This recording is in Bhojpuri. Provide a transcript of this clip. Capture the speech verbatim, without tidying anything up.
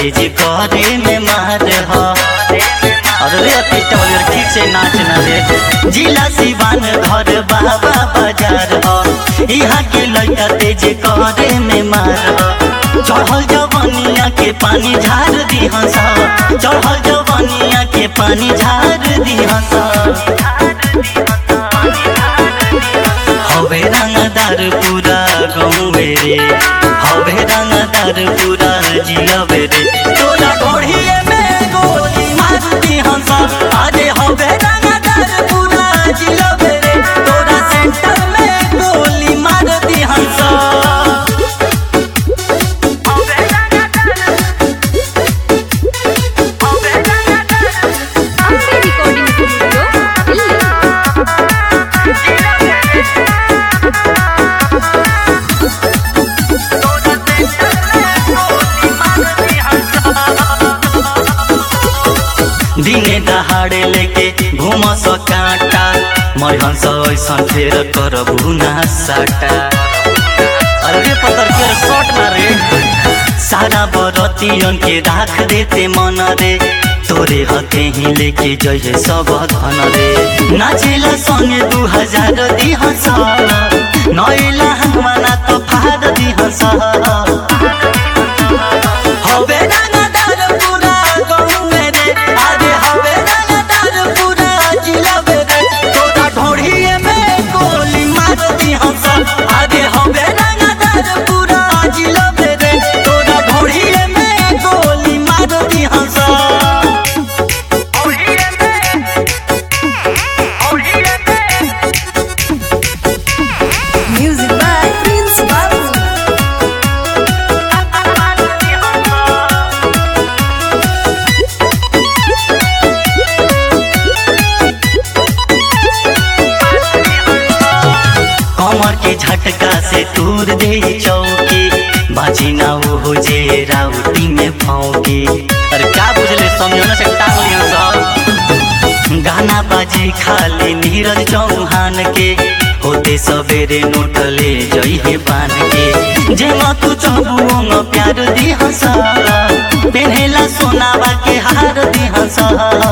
तेज करे में मार हो। और रे अतिष्ट वाली ठीक से नाचना रे। जिला सिवान घर बाबा बाजार हो। यहाँ के लड़का तेज करे में मार हो। चढ़ल जवनिया के पानी झार दी हंसा। चढ़ल जवनिया के पानी झार दी हंसा। हवे रंगदार पूरा गाँव रे। हवे रंगदार पूरा जिला रे। तोरा ढोढ़िए में गोली मार दी हंसा। अरे हवे रंगदार पूरा जिला रे। तोरा सेंटर में गोली मार दी हंसा। दिने दहाड़े लेके घूम सो कांटा। मैं हंस ऐसा फेर कर भुना साटा। अरे पतर के शॉट मारे। सारा बरतियन के राख देते मन रे। तोरे हथे ही लेके जइहे सब धन रे। नाचेला संगे दू हजार दी हंसा। नैला हंगवाना तो फाद दी हंसा। हवे रंगदार पूरा गाँव रे। अरे हवे रंगदार पूरा जिला रे। तोरा ढोढ़िए में गोली मार दी हंसा। अरे हवे रंगदार पूरा जिला रे। तोरा ढोढ़िए में गोली मार दी हंसा। Music by Prince Babu. कमर के झटका से तूर दे चौकी। बाजी ना वो जे राउटी में फौकी। अरे क्या बुझले समझना से टांग लिया सब। गाना बाजी खाली नीरज चौहान के। होते सवेरे नोटले जइहे बान के। जे तू चबुओं प्यार दी हंसा। पेन्हेला सोनावा के हार दी हंसा।